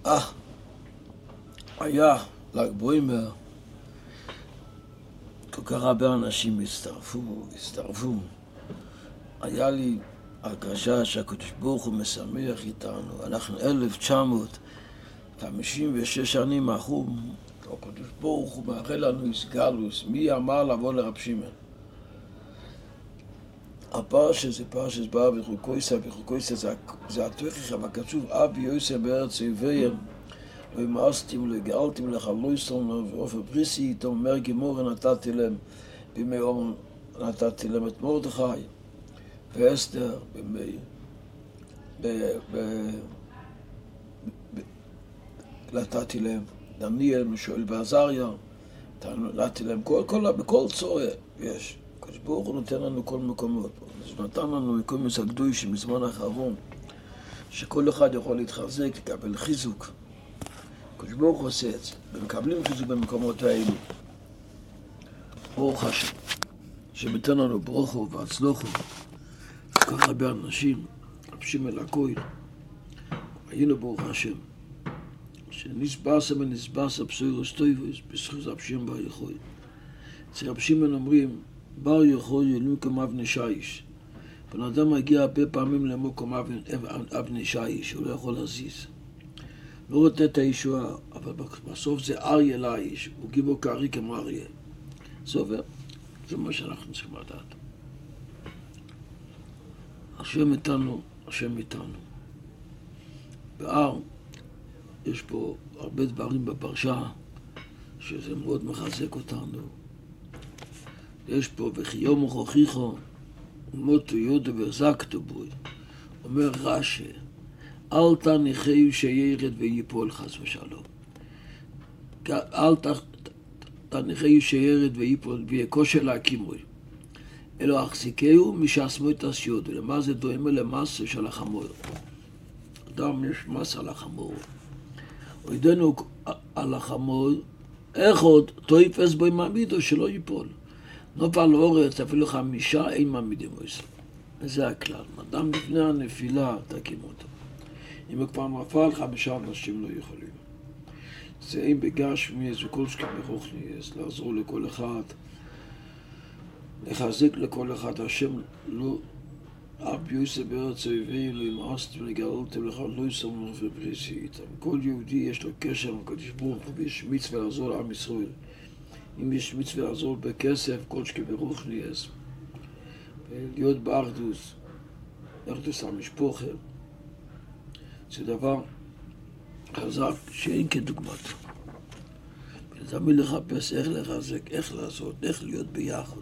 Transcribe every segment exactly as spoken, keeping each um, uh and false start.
אה, היה ל"ג בעומר, כל כך הרבה אנשים הצטרפו, הצטרפו. היה לי הרגשה שהקדוש ברוך הוא משמח איתנו. אנחנו אלף תשע מאות חמישים ושש שנים אחרי, הקדוש ברוך הוא מאחל לנו איסגלוס. מי אמר לבוא לרב שמעון? הפרשה זה פרשת בא וחוקויסה, וחוקויסה זה, זה התוכח, אבל כתוב אבי יוסף בארץ אויביהם, לא ימאסתם, לא הגאלתם לך, לא יסתום, ועופר פריסי איתו, מר גמור נתתי להם, בימי אור נתתי להם את מרדכי, ואסתר, בימי, ב, ב, ב, נתתי להם, דניאל, משואל בעזריה, נתתי להם, כל, כל, בכל צורה יש. הקדוש ברוך הוא נותן לנו כל מקומות. אז נתן לנו מכל מסגדוי שמזמן האחרון, שכל אחד יכול להתחזק, לקבל חיזוק. הקדוש ברוך הוא עושה את זה, ומקבלים חיזוק במקומות האלו. ברוך השם, שמתן לנו ברוכו והצלוחו, כל כך הרבה אנשים, רבשים אל הכוי, היינו ברוך השם, שנסבסה ונסבסה פסוירוס טויבוס, בזכות רבשים בר יחוי. אצל רבשים אומרים, בר יחוי אלמקום אבני שיש. בן אדם מגיע הרבה פעמים למקום אבני שיש, הוא לא יכול להזיז. לא רוצה את הישועה, אבל בסוף זה אריה לאיש, הוא גיבור כארי כמו אריה. זה עובר, זה מה שאנחנו צריכים לדעת. השם איתנו, השם איתנו. בהר, יש פה הרבה דברים בפרשה, שזה מאוד מחזק אותנו. יש פה, וכי יום הוכיחו, ומותו יודו וזקתו בוי. אומר רש"י, אל תניחהו שירד ויפול חס ושלום. אל תניחהו שירד ויפול ויהיה קושי להקימוי. אלא החזיקהו משעצמו את הסיודו. למה זה דומה למסה של החמור? אדם יש מסה על החמור. וידענו על החמור, איך עוד תויפס בו מעמידו שלא ייפול. נופל לאורץ, אפילו חמישה אין מעמידים מויסו. וזה הכלל. אדם לפני הנפילה תקים אותו. אם הוא כבר נפל, חמישה אנשים לא יכולים. זה אין בגשמי, זה כל שכם ברוחני, לעזור לכל אחד, לחזק לכל אחד. השם לא, אבי יוסף בארץ אויביהם, לא ימאסתם, לגאלתם לך, לא יסום לך ובריסי איתם. כל יהודי יש לו קשר עם הקדוש ברוך הוא, ויש מצווה לעזור לעם ישראל. אם יש מצווה לעזור בכסף, כל שכם ברוחני, להיות באחדוס, באחדוס המשפחה, זה דבר חזק שאין כדוגמתו. תמיד לחפש איך לחזק, איך לעשות, איך להיות ביחד.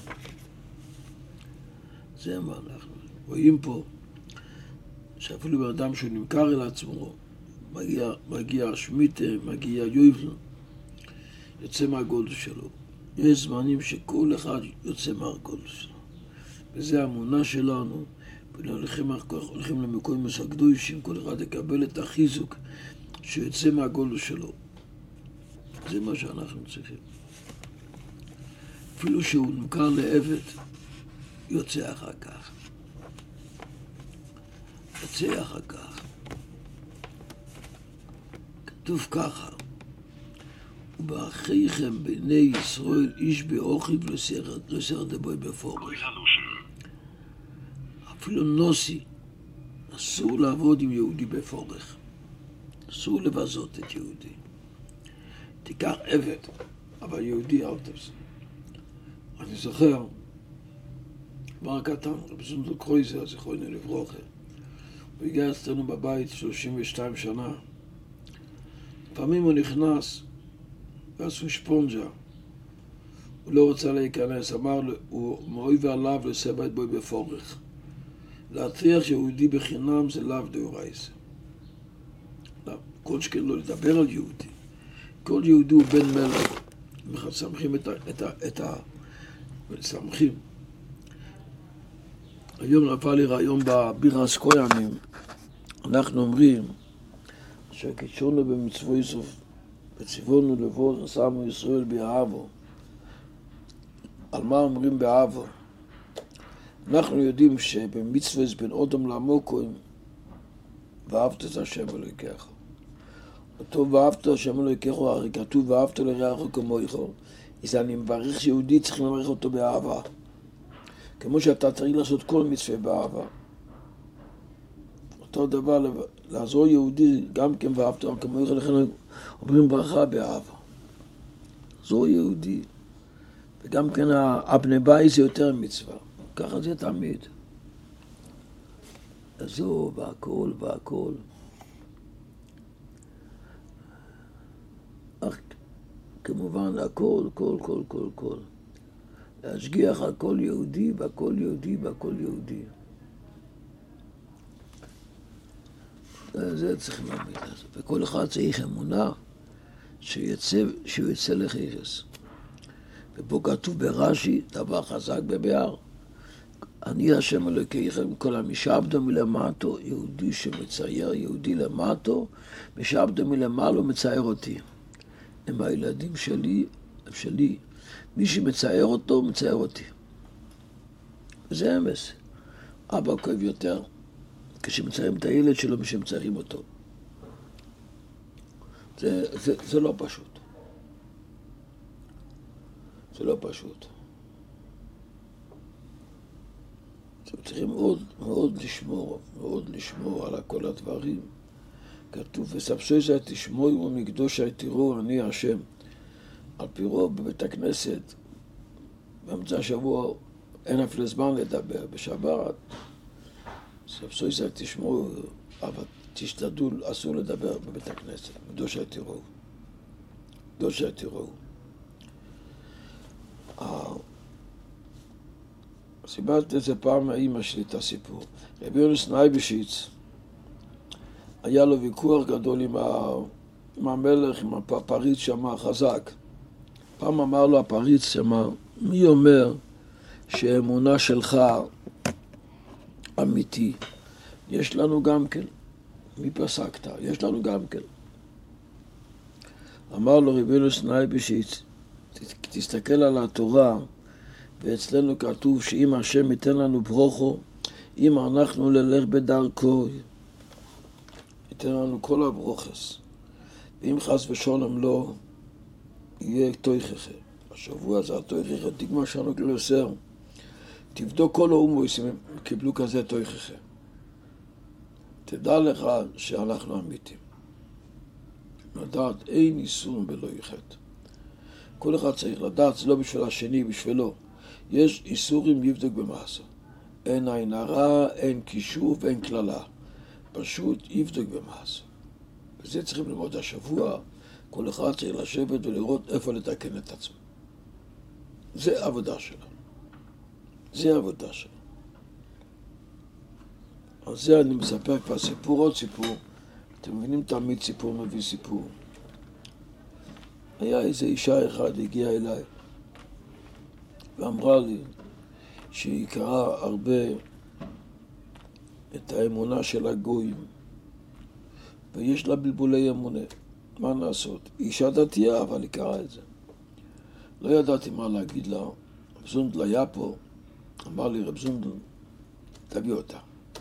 זה מה אנחנו רואים פה, שאפילו באדם שהוא נמכר אל עצמו, מגיע, מגיע שמיטה, מגיע יובל, יוצא מהגודל שלו. יש זמנים שכל אחד יוצא מהגודל שלו. וזה האמונה שלנו, הולכים, הולכים למקום מסקדושים, כל אחד יקבל את החיזוק שיוצא מהגודל שלו. זה מה שאנחנו צריכים. אפילו שהוא נמכר לעבד, יוצא אחר כך. יוצא אחר כך. כתוב ככה, ובאחיכם בני ישראל איש באוכיב לסר דבוי בפורש. אפילו נוסי, אסור לעבוד עם יהודי בפורך. אסור לבזות את יהודי. תיקח עבד, אבל יהודי אל תעשה. אני זוכר, דבר קטן, רבי זונדל קרויזר, זכרונו לברכה. הוא הגיע אצלנו בבית שלושים ושתיים שנה. פעמים הוא נכנס, ועשו שפונג'ה. הוא לא רוצה להיכנס, אמר לו, הוא מאויב עליו לסבא את בוי בפורך. להטריח יהודי בחינם זה לאו דאורייסה. כל שכן לא לדבר על יהודי. כל יהודי הוא בן מלך. מסמכים את ה... את ה... את ה... מסמכים. היום נפל לי רעיון בבירס כהנים. אנחנו אומרים שקידשנו במצוו יסוף וציוונו לבוא שמו ישראל באהבו. על מה אומרים באהבו? אנחנו יודעים שבמצווה בין אדם למוקוים ואהבת את השם אלוהיך. אותו ואהבת השם אלוהיך, הרי כתוב ואהבת לרעך כמוך. אז אני מברך שיהודי, צריכים לברך אותו באהבה. כמו שאתה צריך לעשות כל מצווה באהבה. אותו דבר, לעזור יהודי, גם כן ואהבת כמוך, לכן אומרים ברכה באהבה. לעזור יהודי. וגם כן הבני בית זה יותר מצווה. ככה זה תמיד. לעזור והכל והכל. אך כמובן הכל, כל, כל, כל, כל. להשגיח על כל יהודי, והכל יהודי, והכל יהודי. זה צריכים להגיד לזה. וכל אחד צריך אמונה שיצא, שהוא יצא לחייס. ופה כתוב ברש"י, דבר חזק בבאר. אני השם אלוקיכם, כל המשעבדו מלמטו, יהודי שמצייר יהודי למטו, משעבדו מלמעלה מצייר אותי. הם הילדים שלי, הם שלי. מי שמצייר אותו, מצייר אותי. וזה אמס. אבא כואב יותר, כשמציירים את הילד שלו, מי שמציירים אותו. זה, זה, זה לא פשוט. זה לא פשוט. צריכים מאוד מאוד לשמור, מאוד לשמור על כל הדברים. כתוב, וספסוי זה תשמור ומקדוש תראו, אני השם. על פי רוב בבית הכנסת, באמצע השבוע אין אפילו זמן לדבר, בשבת. ספסוי זה תשמור, אבל תשתדלו, אסור לדבר בבית הכנסת. קדוש תראו. קדוש תראו. סיפרתי את זה פעם לאמא שלי את הסיפור. רבי יונס נייבשיץ, היה לו ויכוח גדול עם, ה... עם המלך, עם הפריץ שמה חזק. פעם אמר לו הפריץ שמה, מי אומר שהאמונה שלך אמיתי? יש לנו גם כן. מי פסקת? יש לנו גם כן. אמר לו רבי יונס נייבשיץ, תסתכל על התורה, ואצלנו כתוב שאם השם ייתן לנו ברוכו, אם אנחנו נלך בדרכו, ייתן לנו כל הברוכס. ואם חס ושלום לא, יהיה תויכחה. השבוע הזה התויכחה, תגמר שלנו כלוסר. תבדוק כל האומויס, הם קיבלו כזה תויכחה. תדע לך שאנחנו אמיתים. לדעת, אין איסור בלא יחד. כל אחד צריך לדעת, זה לא בשביל השני, בשבילו. יש איסורים יבדוק במעשה. אין עין הרע, אין קישור ואין כללה. פשוט יבדוק במעשה. וזה צריכים ללמוד השבוע. כל אחד צריך לשבת ולראות איפה לתקן את עצמו. זה עבודה שלנו. זה עבודה שלנו. על זה אני מספר כבר סיפור עוד סיפור. אתם מבינים תמיד סיפור מביא סיפור. היה איזו אישה אחד הגיעה אליי ואמרה לי שהיא קראה הרבה את האמונה של הגויים ויש לה בלבולי אמונה. מה לעשות? היא אישה דתייה, אבל היא קראה את זה. לא ידעתי מה להגיד לה. רב זונדל היה פה, אמר לי רב זונדל, תביא אותה.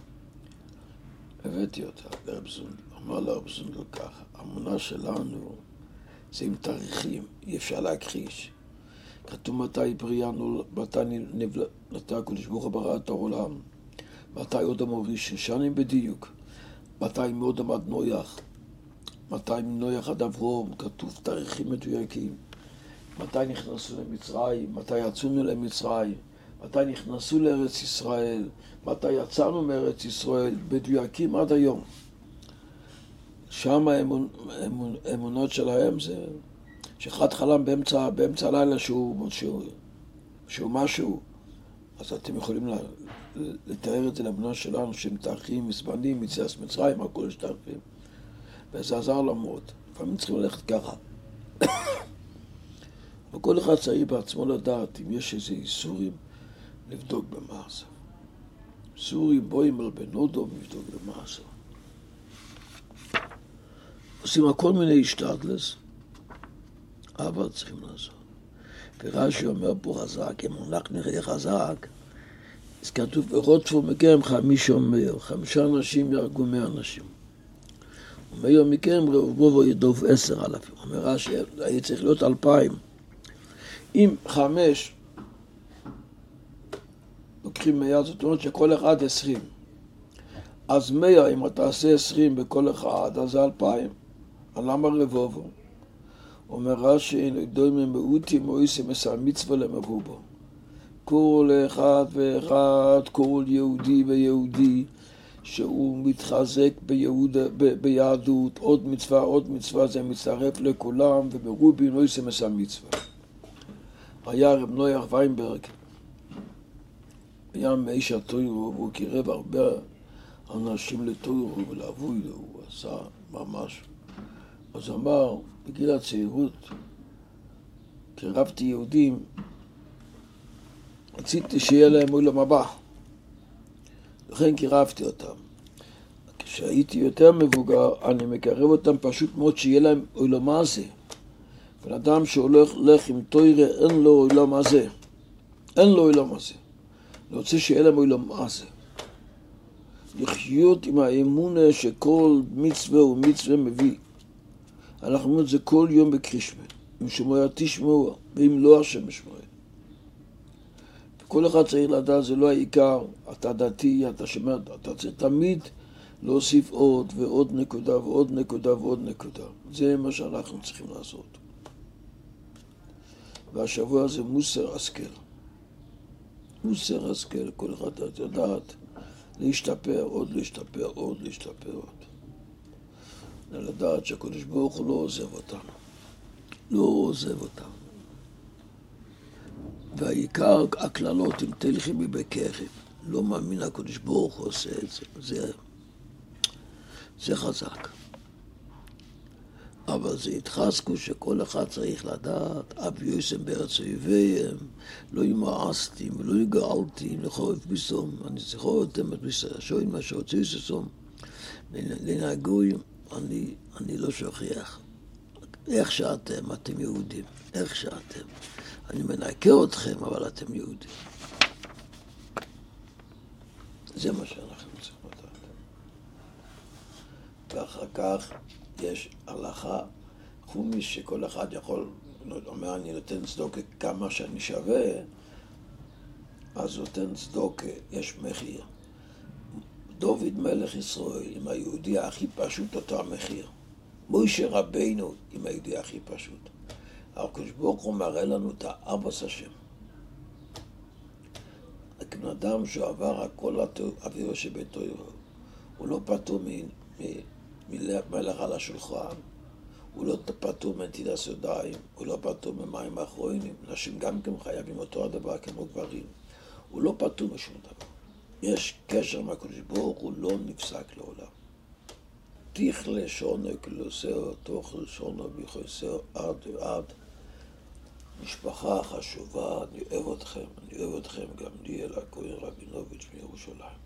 הבאתי אותה לרב זונדל. אמר לה רב זונדל ככה, האמונה שלנו זה עם תאריכים, אי אפשר להכחיש. כתוב מתי בריאה, מתי נתן הקדוש ברוך הוא ברא את העולם, מתי עוד המוריש שנים בדיוק, מתי מאוד עמד נויח, מתי נויח עד אברום, כתוב תאריכים מדויקים, מתי נכנסו למצרים, מתי יצאנו למצרים, מתי נכנסו לארץ ישראל, מתי יצאנו מארץ ישראל, מדויקים עד היום. שם האמונ, אמונ, האמונות שלהם זה שאחד חלם באמצע, באמצע הלילה שהוא, שהוא, שהוא משהו, אז אתם יכולים לה, לתאר את זה לאמונות שלנו שהם תאריכים, מזמנים, יציאת מצרים, הכל יש תאריכים. וזה עזר לו מאוד. לפעמים צריכים ללכת ככה. וכל אחד צריך בעצמו לדעת אם יש איזה איסורים, לבדוק במעשה. איסורים בואים על בנודו, לבדוק במעשה. עושים כל מיני השתדלס, אבל צריכים לעשות. ורש"י אומר פה חזק, אם אנחנו נראה חזק, אז כתוב, ורודפו מכם חמישה אומר, חמישה אנשים יהרגו מאה אנשים. מיום מכם רובו ידוב עשר אלפים. אומר רש"י, היה צריך להיות אלפיים. אם חמש לוקחים מאה, זאת אומרת שכל אחד עשרים. אז מאה, אם אתה עושה עשרים בכל אחד, אז זה אלפיים. למה רבובו? אומר רש"י, דוימי מאותי מויסי מסע מצווה למרובו. כל אחד ואחד, כל יהודי ויהודי, שהוא מתחזק ביהוד, ב, ביהדות, עוד מצווה, עוד מצווה, זה מצטרף לכולם, וברובי מויסי מסע מצווה. היה רב נויח ויינברג, היה מאיש התוירו, והוא קירב הרבה אנשים לתוירו ולעבודו, הוא עשה ממש. אז אמר, בגיל הצעירות, קירבתי יהודים, רציתי שיהיה להם עולם הבא, לכן קירבתי אותם. כשהייתי יותר מבוגר, אני מקרב אותם פשוט מאוד שיהיה להם עולם הזה. בן אדם שהולך לך עם תוירה, אין לו עולם הזה. אין לו עולם הזה. אני רוצה שיהיה להם עולם הזה. לחיות עם האמונה שכל מצווה ומצווה מביא. אנחנו אומרים את זה כל יום בקרישמה. אם שמוע תשמעו, ואם לא השם ישמע. כל אחד צריך לדעת, זה לא העיקר, אתה דתי, אתה שומע, אתה צריך תמיד להוסיף עוד ועוד נקודה ועוד נקודה ועוד נקודה. זה מה שאנחנו צריכים לעשות. והשבוע הזה מוסר השכל. מוסר השכל, כל אחד יודעת להשתפר, עוד להשתפר, עוד להשתפר עוד. לדעת שהקדוש ברוך הוא לא עוזב אותנו. לא עוזב אותנו. והעיקר הכללות, אם תלכי מבקרב, לא מאמין הקדוש ברוך הוא עושה את זה. זה, זה חזק. אבל זה התחזקו שכל אחד צריך לדעת, אבי יוסם בארץ אויביהם, לא ימאסתים ולא יגאלתים לחורף ביסום, אני זכור אותם את ביסרשוין, מה שהוצאו ססום, לנהגויים, אני, אני לא שוכח. איך שאתם, אתם יהודים, איך שאתם. אני מנקר אתכם, אבל אתם יהודים. זה מה שאנחנו צריכים לדעת. ואחר כך יש הלכה, חומיש שכל אחד יכול, אומר, אני נותן צדוקה כמה שאני שווה, אז הוא נותן צדוקה, יש מחיר. דוד מלך ישראל, עם היהודי הכי פשוט, אותו המחיר. מוישה רבינו, עם היהודי הכי פשוט. הקדוש ברוך הוא מראה לנו את האבוס השם. כבן אדם שעבר הכל אביו שביתו, הוא לא פטור מלך על השולחן, הוא לא פטור מנטילת ידיים, הוא לא פטור ממים האחרונים, נשים גם כן חייבים אותו הדבר כמו גברים, הוא לא פטור משום דבר. יש קשר עם הקדוש ברוך הוא לא נפסק לעולם. תכלה שונו כלוסר, תאכל שונו בחסר עד ועד. משפחה חשובה, אני אוהב אתכם, אני אוהב אתכם גם לי, אל הכהן רבינוביץ' מירושלים.